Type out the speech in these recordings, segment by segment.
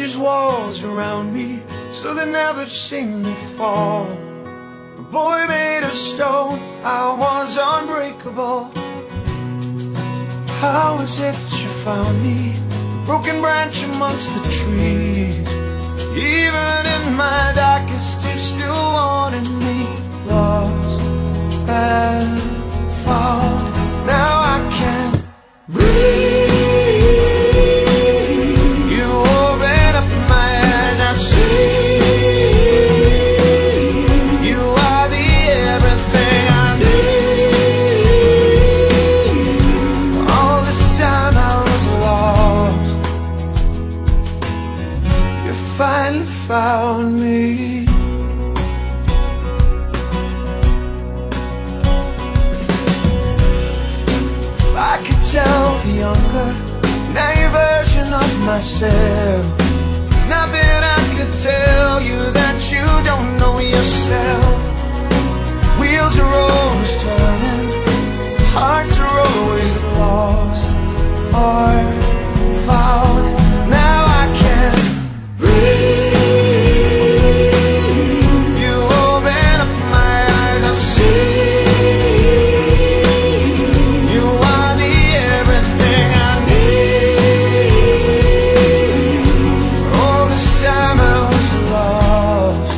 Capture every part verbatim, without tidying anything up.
these walls around me so they never see me fall. A boy made of stone, I was unbreakable. How is it you found me, broken branch amongst the trees? Even in my darkest, you still wanted me. Lost and found, now I can't breathe. You open up my eyes, I see you are the everything I need. All this time I was lost, you finally found me. If I could tell the younger, now your version of myself, there's nothing I could tell you that you don't know yourself. Wheels are always turning, hearts are always lost or found. Now I can't breathe. You open up my eyes, I see you are the everything I need. All this time I was lost,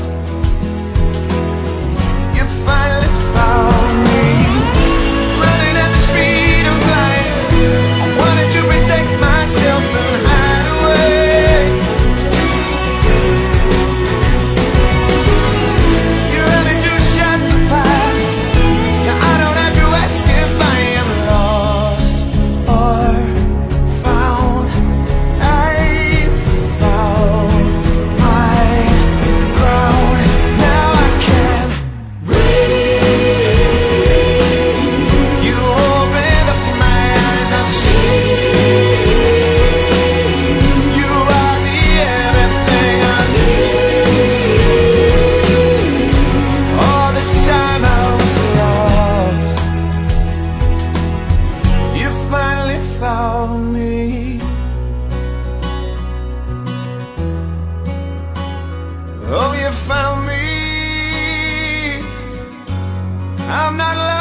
you finally found me. Running at the speed of light, I wanted to protect myself and hide away. You're ready to shut the past. Now I don't have to ask if I am lost or found. I found my ground. Now I can breathe. You open up my eyes, I see you are the everything I need. All this time I was lost, you finally found me. Oh, you found me. I'm not alone.